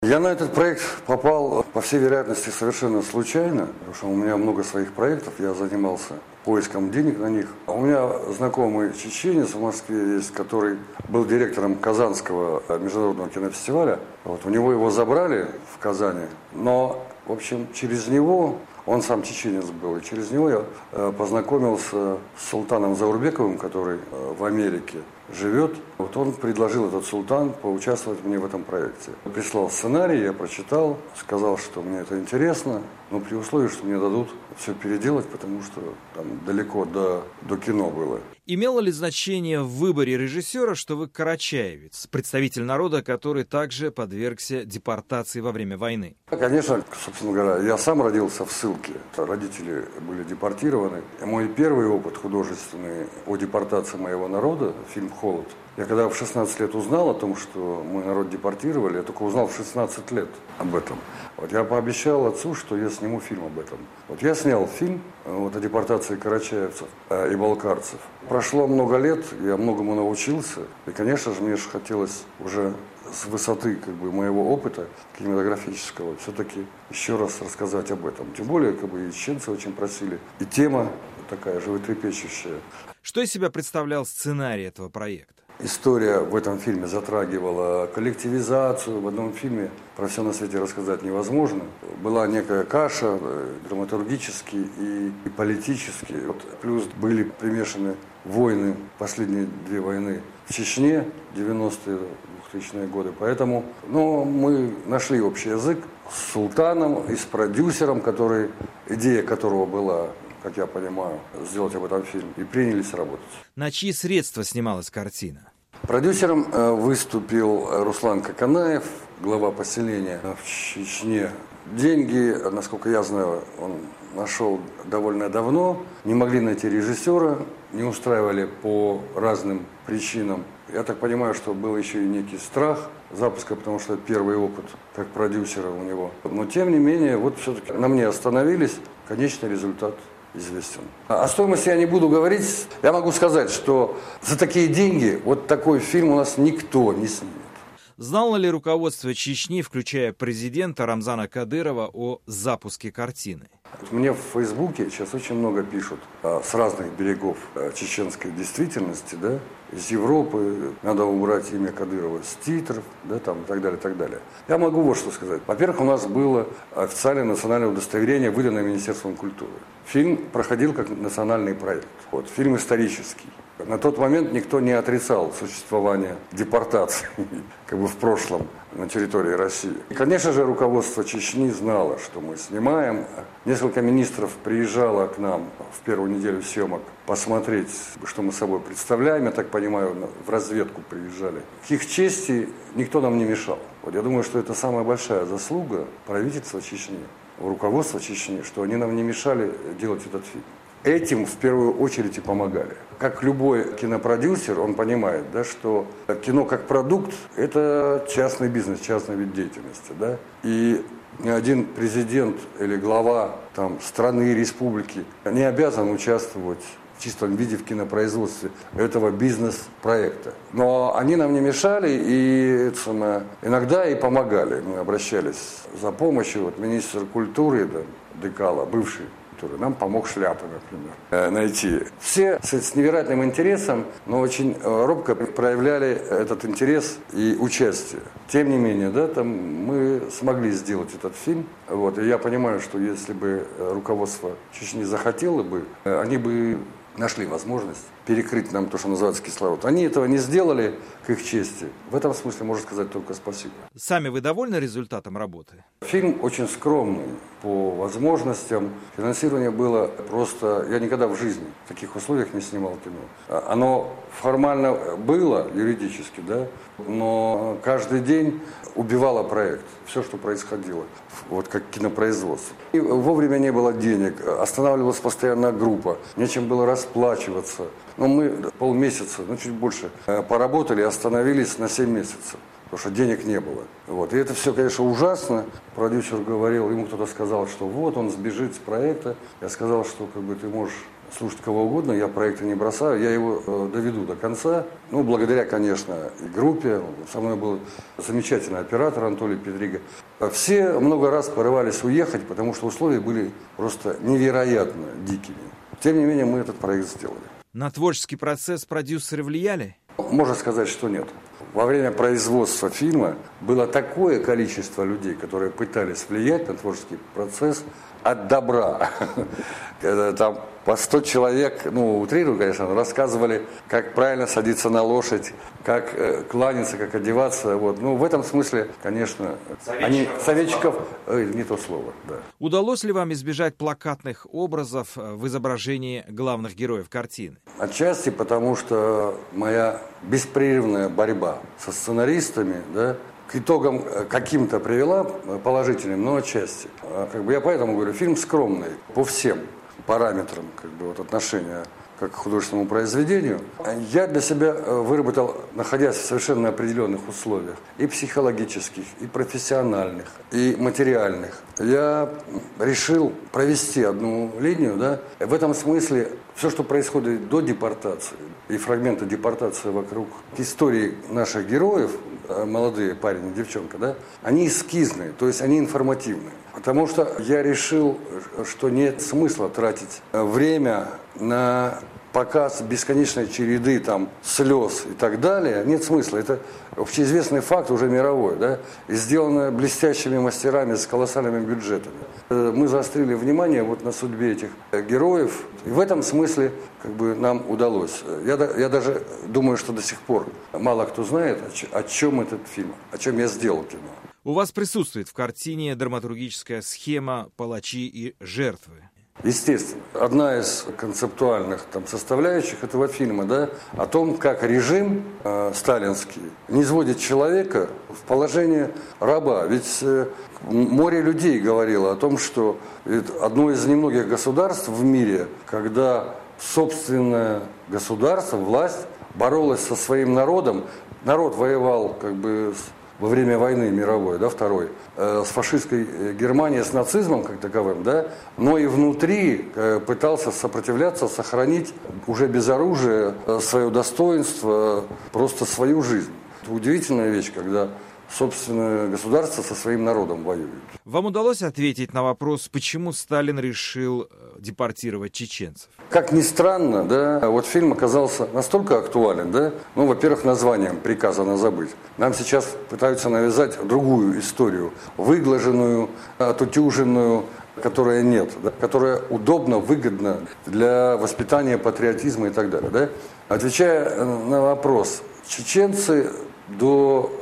Я на этот проект попал, по всей вероятности, совершенно случайно, потому что у меня много своих проектов, я занимался поиском денег на них. У меня знакомый чеченец в Москве есть, который был директором Казанского международного кинофестиваля. У него его забрали в Казани, но, в общем, через него, он сам чеченец был, и через него я познакомился с Султаном Заурбековым, который в Америке живет. Он предложил, этот Султан, поучаствовать мне в этом проекте. Прислал сценарий, я прочитал, сказал, что мне это интересно, но при условии, что мне дадут все переделать, потому что там далеко до кино было. Имело ли значение в выборе режиссера, что вы карачаевец, представитель народа, который также подвергся депортации во время войны? Конечно, собственно говоря, я сам родился в ссылке. Родители были депортированы. Мой первый опыт художественный о депортации моего народа, фильм «Холод». Я когда в 16 лет узнал о том, что мой народ депортировали, я только узнал в 16 лет об этом. Я пообещал отцу, что я сниму фильм об этом. Я снял фильм о депортации карачаевцев и балкарцев. Прошло много лет, я многому научился. И, конечно же, мне же хотелось уже с высоты моего опыта кинематографического все-таки еще раз рассказать об этом. Тем более, и чеченцы очень просили. И тема такая животрепещущая. Что из себя представлял сценарий этого проекта? История в этом фильме затрагивала коллективизацию. В одном фильме про все на свете рассказать невозможно. Была некая каша драматургически и политически. Плюс были примешаны войны, последние две войны в Чечне, 90-е, 2000-е годы. Поэтому мы нашли общий язык с Султаном и с продюсером, идея которого была, как я понимаю, сделать об этом фильм, и принялись работать. На чьи средства снималась картина? Продюсером выступил Руслан Коканаев, глава поселения в Чечне. Деньги, насколько я знаю, он нашел довольно давно. Не могли найти режиссера, не устраивали по разным причинам. Я так понимаю, что был еще и некий страх запуска, потому что это первый опыт как продюсера у него. Но тем не менее, все-таки на мне остановились, конечный результат известен. О стоимости я не буду говорить. Я могу сказать, что за такие деньги такой фильм у нас никто не снимет. Знало ли руководство Чечни, включая президента Рамзана Кадырова, о запуске картины? Мне в Фейсбуке сейчас очень много пишут с разных берегов чеченской действительности, из Европы. Надо убрать имя Кадырова с титров, и так далее, и так далее. Я могу вот что сказать. Во-первых, у нас было официальное национальное удостоверение, выданное Министерством культуры. Фильм проходил как национальный проект. Фильм исторический. На тот момент никто не отрицал существование депортации в прошлом на территории России. И, конечно же, руководство Чечни знало, что мы снимаем. Несколько министров приезжало к нам в первую неделю съемок посмотреть, что мы собой представляем. Я так понимаю, в разведку приезжали. К их чести никто нам не мешал. Я думаю, что это самая большая заслуга правительства Чечни, руководства Чечни, что они нам не мешали делать этот фильм. Этим в первую очередь и помогали. Как любой кинопродюсер, он понимает, что кино как продукт – это частный бизнес, частный вид деятельности. И ни один президент или глава страны, республики не обязан участвовать в чистом виде в кинопроизводстве этого бизнес-проекта. Но они нам не мешали и иногда и помогали. Мы обращались за помощью. Министр культуры Декала, бывший, который нам помог шляпы, например, найти. Все с невероятным интересом, но очень робко проявляли этот интерес и участие. Тем не менее, мы смогли сделать этот фильм. И я понимаю, что если бы руководство Чечни захотело бы, они бы нашли возможность перекрыть нам то, что называется кислород. Они этого не сделали, к их чести. В этом смысле можно сказать только спасибо. Сами вы довольны результатом работы? Фильм очень скромный по возможностям. Финансирование было просто... Я никогда в жизни в таких условиях не снимал кино. Оно формально было, юридически, но каждый день убивало проект. Все, что происходило, как кинопроизводство. И вовремя не было денег, останавливалась постоянно группа, нечем было расплачиваться. Мы полмесяца, чуть больше, поработали и остановились на 7 месяцев, потому что денег не было. И это все, конечно, ужасно. Продюсер говорил, ему кто-то сказал, что он сбежит с проекта. Я сказал, что ты можешь слушать кого угодно, я проекты не бросаю, я его доведу до конца. Ну, благодаря, конечно, и группе. Со мной был замечательный оператор Анатолий Педрига. Все много раз порывались уехать, потому что условия были просто невероятно дикими. Тем не менее, мы этот проект сделали. На творческий процесс продюсеры влияли? Можно сказать, что нет. Во время производства фильма было такое количество людей, которые пытались влиять на творческий процесс от добра. Там по 100 человек, утрирую, конечно, рассказывали, как правильно садиться на лошадь, как кланяться, как одеваться. Вот. В этом смысле, конечно, советчиков не то слово. Да. Удалось ли вам избежать плакатных образов в изображении главных героев картины? Отчасти потому, что моя беспрерывная борьба со сценаристами, да, к итогам каким-то привела положительным, но отчасти. Я поэтому говорю, фильм скромный по всем параметрам отношения как к художественному произведению. Я для себя выработал, находясь в совершенно определенных условиях, и психологических, и профессиональных, и материальных. Я решил провести одну линию, да. В этом смысле все, что происходит до депортации, и фрагменты депортации вокруг истории наших героев, молодые парень и девчонка, да, они эскизные, то есть они информативные. Потому что я решил, что нет смысла тратить время на показ бесконечной череды слез и так далее. Нет смысла. Это общеизвестный факт, уже мировой, да, и сделано блестящими мастерами с колоссальными бюджетами. Мы заострили внимание на судьбе этих героев, и в этом смысле нам удалось. Я даже думаю, что до сих пор мало кто знает, о чем этот фильм, о чем я сделал кино. У вас присутствует в картине драматургическая схема «Палачи и жертвы». Естественно. Одна из концептуальных составляющих этого фильма, да, о том, как режим сталинский низводит человека в положение раба. Ведь море людей говорило о том, что одно из немногих государств в мире, когда собственное государство, власть боролась со своим народом, народ воевал во время войны мировой, да, второй, с фашистской Германией, с нацизмом как таковым, да, но и внутри пытался сопротивляться, сохранить уже без оружия свое достоинство, просто свою жизнь. Это удивительная вещь, когда собственное государство со своим народом воюет. Вам удалось ответить на вопрос, почему Сталин решил депортировать чеченцев? Как ни странно, да, фильм оказался настолько актуален, да, во-первых, названием «Приказано забыть». Нам сейчас пытаются навязать другую историю, выглаженную, отутюженную, которая нет, да, которая удобна, выгодна для воспитания патриотизма и так далее. Да. Отвечая на вопрос, чеченцы до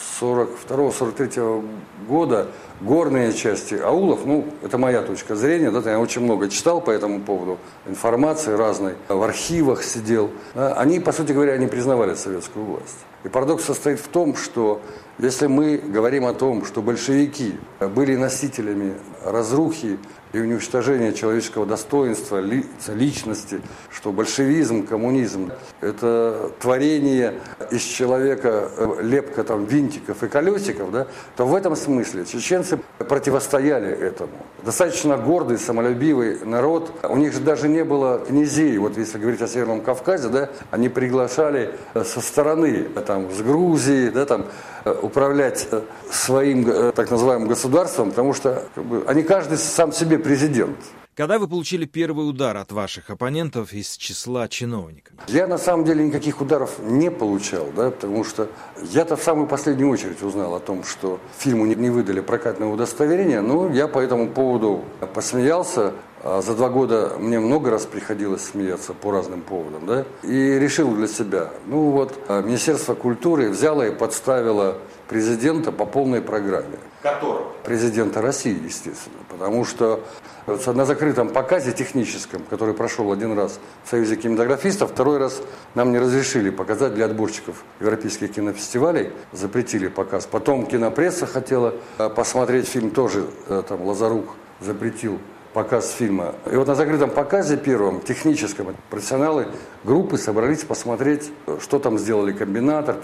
1942-1943 года горные части аулов, это моя точка зрения, да, я очень много читал по этому поводу, информации разной, в архивах сидел, да, они, по сути говоря, не признавали советскую власть. И парадокс состоит в том, что если мы говорим о том, что большевики были носителями разрухи и уничтожения человеческого достоинства, личности, что большевизм, коммунизм – это творение из человека лепка винтиков и колесиков, да, то в этом смысле чеченцы противостояли этому. Достаточно гордый, самолюбивый народ. У них же даже не было князей. Если говорить о Северном Кавказе, да, они приглашали со стороны, с Грузии, да, управлять своим так называемым государством, потому что они каждый сам себе президент. Когда вы получили первый удар от ваших оппонентов из числа чиновников? Я на самом деле никаких ударов не получал, да, потому что я-то в самую последнюю очередь узнал о том, что фильму не выдали прокатное удостоверение, я по этому поводу посмеялся. За 2 года мне много раз приходилось смеяться по разным поводам, да, и решил для себя, Министерство культуры взяло и подставило президента по полной программе. Которого? Президента России, естественно, потому что на закрытом показе техническом, который прошел один раз в Союзе кинематографистов, второй раз нам не разрешили показать для отборщиков европейских кинофестивалей, запретили показ. Потом кинопресса хотела посмотреть фильм, тоже Лазарук запретил показ фильма. И вот на закрытом показе первом, техническом, профессионалы группы собрались посмотреть, что там сделали комбинатор.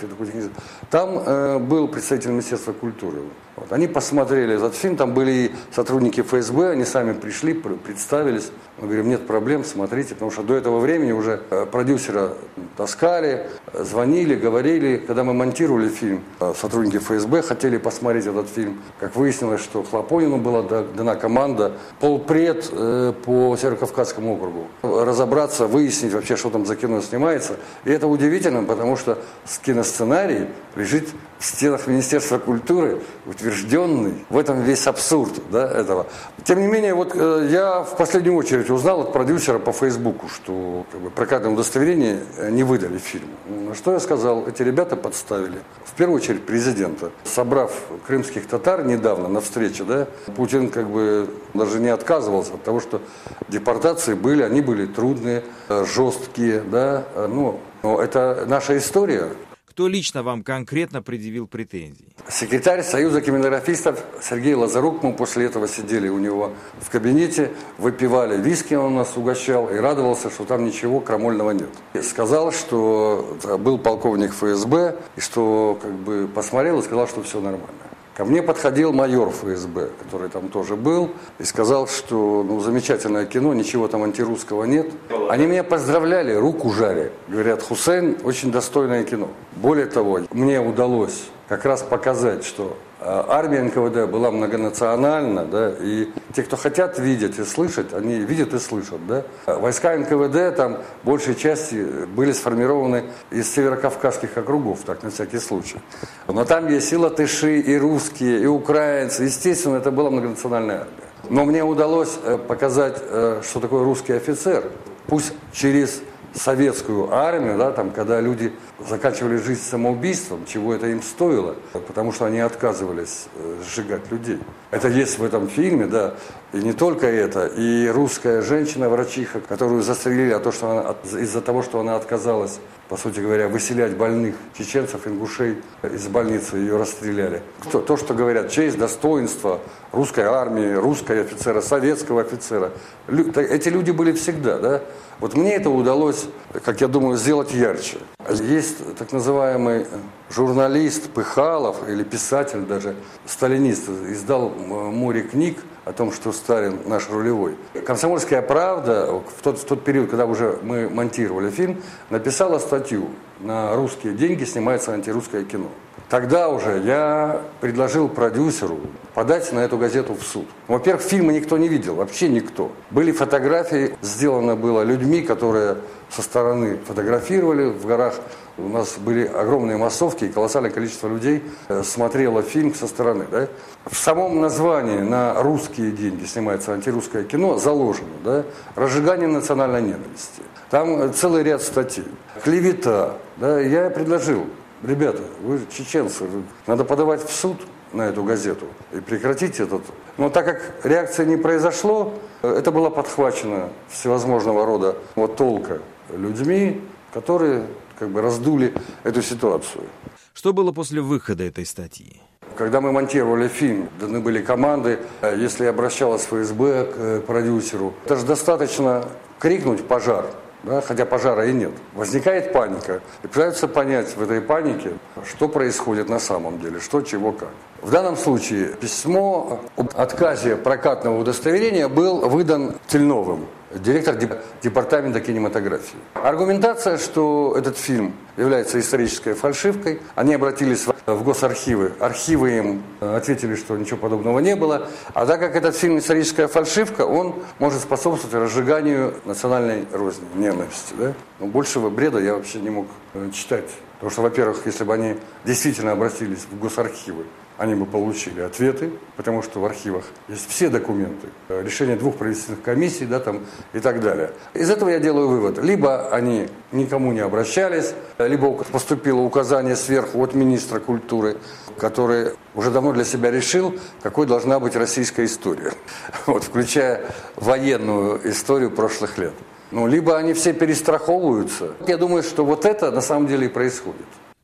Там был представитель Министерства культуры. Вот. Они посмотрели этот фильм, там были и сотрудники ФСБ, они сами пришли, представились. Мы говорим, нет проблем, смотрите, потому что до этого времени уже продюсера таскали, звонили, говорили. Когда мы монтировали фильм, сотрудники ФСБ хотели посмотреть этот фильм. Как выяснилось, что Хлопонину была дана команда полпред по Северокавказскому округу. Разобраться, выяснить вообще, что там за кино снимается. И это удивительно, потому что киносценарий лежит в стенах Министерства культуры, утвержденный. В этом весь абсурд, да, этого. Тем не менее, вот я в последнюю очередь узнал от продюсера по Фейсбуку, что прокатное удостоверение не выдали фильму. Что я сказал? Эти ребята подставили. В первую очередь президента. Собрав крымских татар недавно на встрече, да, Путин даже не отказывался от того, что депортации были, они были трудные, жесткие, да, но это наша история. Кто лично вам конкретно предъявил претензии? Секретарь Союза кинематографистов Сергей Лазарук. Мы после этого сидели у него в кабинете, выпивали виски, он нас угощал и радовался, что там ничего крамольного нет. И сказал, что был полковник ФСБ, и что посмотрел и сказал, что все нормально. Ко мне подходил майор ФСБ, который там тоже был, и сказал, что замечательное кино, ничего там антирусского нет. Они меня поздравляли, руку жали. Говорят, Хусейн, очень достойное кино. Более того, мне удалось как раз показать, что армия НКВД была многонациональна, да, и те, кто хотят видеть и слышать, они видят и слышат, да. Войска НКВД там большей части были сформированы из северокавказских округов, так на всякий случай. Но там есть и латыши, и русские, и украинцы, естественно, это была многонациональная армия. Но мне удалось показать, что такое русский офицер, пусть через советскую армию, да, там, когда люди заканчивали жизнь самоубийством, чего это им стоило, потому что они отказывались сжигать людей. Это есть в этом фильме, да, и не только это, и русская женщина-врачиха, которую застрелили из-за того, что она отказалась, по сути говоря, выселять больных чеченцев, ингушей из больницы, ее расстреляли. То, что говорят, честь, достоинство русской армии, русского офицера, советского офицера. Эти люди были всегда, да. Вот мне это удалось, как я думаю, сделать ярче. Есть так называемый журналист Пыхалов, или писатель даже, сталинист, издал море книг о том, что Сталин наш рулевой. «Комсомольская правда» в тот период, когда уже мы монтировали фильм, написала статью «На русские деньги снимается антирусское кино». Тогда уже я предложил продюсеру подать на эту газету в суд. Во-первых, фильма никто не видел, вообще никто. Были фотографии, сделано было людьми, которые со стороны фотографировали в горах. У нас были огромные массовки, и колоссальное количество людей смотрело фильм со стороны. Да? В самом названии «На русские деньги снимается антирусское кино» заложено, да, разжигание национальной ненависти. Там целый ряд статей. Клевета. Да, я предложил. Ребята, вы чеченцы, надо подавать в суд на эту газету и прекратить этот. Но так как реакции не произошло, это было подхвачено всевозможного рода толка людьми, которые раздули эту ситуацию. Что было после выхода этой статьи? Когда мы монтировали фильм, даны были команды, если обращалась ФСБ к продюсеру, это же достаточно крикнуть «пожар». Да, хотя пожара и нет. Возникает паника. И пытаются понять в этой панике, что происходит на самом деле, что, чего, как. В данном случае письмо об отказе прокатного удостоверения был выдан Тельновым, директор департамента кинематографии. Аргументация, что этот фильм является исторической фальшивкой. Они обратились в госархивы. Архивы им ответили, что ничего подобного не было. А так как этот фильм историческая фальшивка, он может способствовать разжиганию национальной розни, ненависти. Да? Но большего бреда я вообще не мог читать. Потому что, во-первых, если бы они действительно обратились в госархивы, они бы получили ответы, потому что в архивах есть все документы, решения 2 правительственных комиссий, да, там, и так далее. Из этого я делаю вывод. Либо они никому не обращались, либо поступило указание сверху от министра культуры, который уже давно для себя решил, какой должна быть российская история, включая военную историю прошлых лет. Либо они все перестраховываются. Я думаю, что это на самом деле и происходит.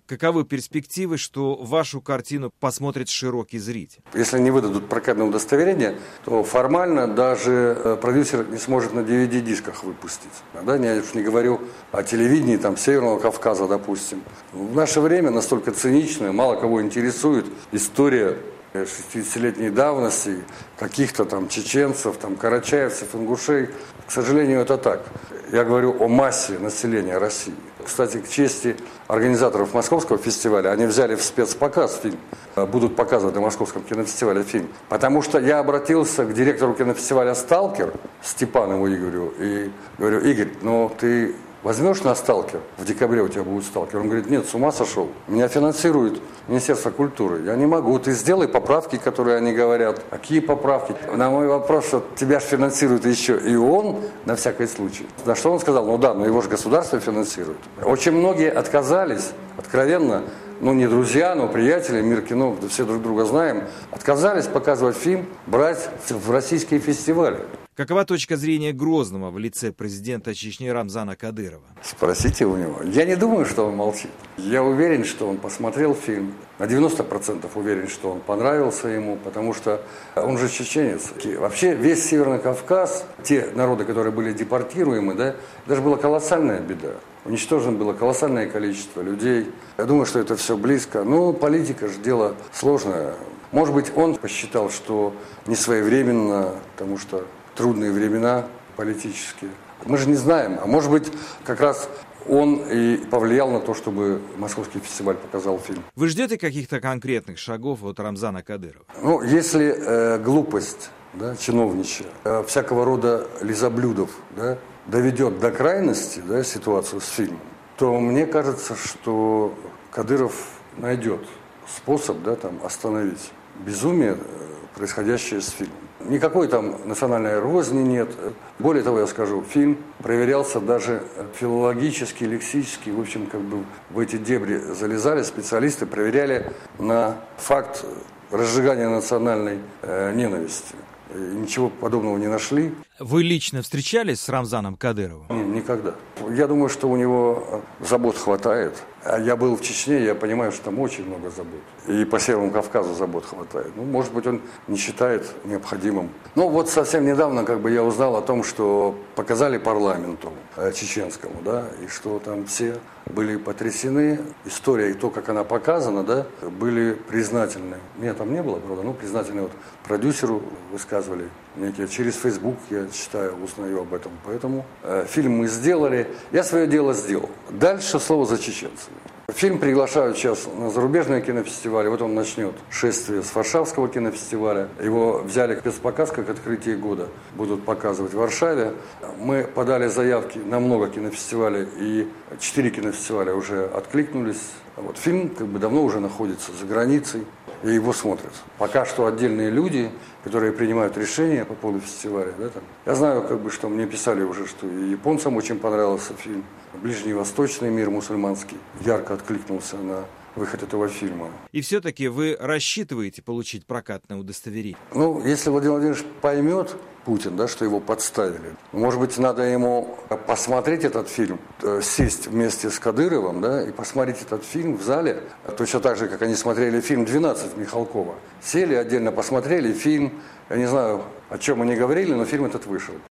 Каковы перспективы, что вашу картину посмотрит широкий зритель? Если не выдадут прокатное удостоверение, то формально даже продюсер не сможет на DVD-дисках выпустить. Да, я уж не говорю о телевидении там, Северного Кавказа, допустим. В наше время настолько циничная, мало кого интересует история 60-летней давности каких-то там чеченцев, там, карачаевцев, ингушей. К сожалению, это так. Я говорю о массе населения России. Кстати, к чести организаторов Московского фестиваля, они взяли в спецпоказ фильм, будут показывать на Московском кинофестивале фильм. Потому что я обратился к директору кинофестиваля «Сталкер» Степанову Игорю и говорю: Игорь, ну ты возьмешь на «Сталкер»? В декабре у тебя будет «Сталкер». Он говорит: нет, с ума сошел. Меня финансирует Министерство культуры. Я не могу. Ты сделай поправки, которые они говорят. Какие поправки? На мой вопрос, что тебя же финансирует еще и он, на всякий случай. На что он сказал: ну да, но его же государство финансирует. Очень многие отказались, откровенно, ну не друзья, но приятели, мир кино, все друг друга знаем, отказались показывать фильм, брать в российские фестивали. Какова точка зрения Грозного в лице президента Чечни Рамзана Кадырова? Спросите у него. Я не думаю, что он молчит. Я уверен, что он посмотрел фильм. На 90% уверен, что он понравился ему, потому что он же чеченец. И вообще весь Северный Кавказ, те народы, которые были депортируемы, да, это же была колоссальная беда. Уничтожено было колоссальное количество людей. Я думаю, что это все близко. Но политика же дело сложное. Может быть, он посчитал, что не своевременно, потому что трудные времена политические. Мы же не знаем. А может быть, как раз он и повлиял на то, чтобы Московский фестиваль показал фильм. Вы ждете каких-то конкретных шагов от Рамзана Кадырова? Ну, если глупость, да, чиновничья, всякого рода лизоблюдов, да, доведет до крайности, да, ситуацию с фильмом, то мне кажется, что Кадыров найдет способ, да, там, остановить безумие, происходящее с фильмом. Никакой там национальной розни нет. Более того, я скажу, фильм проверялся даже филологически, лексически. В общем, как бы в эти дебри залезали специалисты, проверяли на факт разжигания национальной ненависти. И ничего подобного не нашли. Вы лично встречались с Рамзаном Кадыровым? Никогда. Я думаю, что у него забот хватает. Я был в Чечне, я понимаю, что там очень много забот. И по Северному Кавказу забот хватает. Ну, может быть, он не считает необходимым. Ну, вот совсем недавно как бы я узнал о том, что показали парламенту чеченскому, да, и что там все были потрясены. История и то, как она показана, да, были признательны. Меня там не было, правда, но признательны вот продюсеру высказывали. Через Facebook я читаю, узнаю об этом. Поэтому фильм мы сделали. Я свое дело сделал. Дальше слово за чеченцами. Фильм приглашают сейчас на зарубежные кинофестивали. Вот он начнет шествие с Варшавского кинофестиваля. Его взяли в спецпоказ как открытие года. Будут показывать в Варшаве. Мы подали заявки на много кинофестивалей. И 4 кинофестиваля уже откликнулись. Вот фильм как бы давно уже находится за границей. И его смотрят. Пока что отдельные люди, которые принимают решения по поводу фестиваля. Да, там. Я знаю, как бы, что мне писали уже, что и японцам очень понравился фильм. Ближневосточный мир мусульманский ярко откликнулся на выход этого фильма. И все-таки вы рассчитываете получить прокатное удостоверение? Ну, если Владимир Владимирович поймет, Путин, да, что его подставили, может быть, надо ему посмотреть этот фильм, сесть вместе с Кадыровым, да, и посмотреть этот фильм в зале, точно так же, как они смотрели фильм «12» Михалкова. Сели отдельно, посмотрели фильм, я не знаю, о чем они говорили, но фильм этот вышел.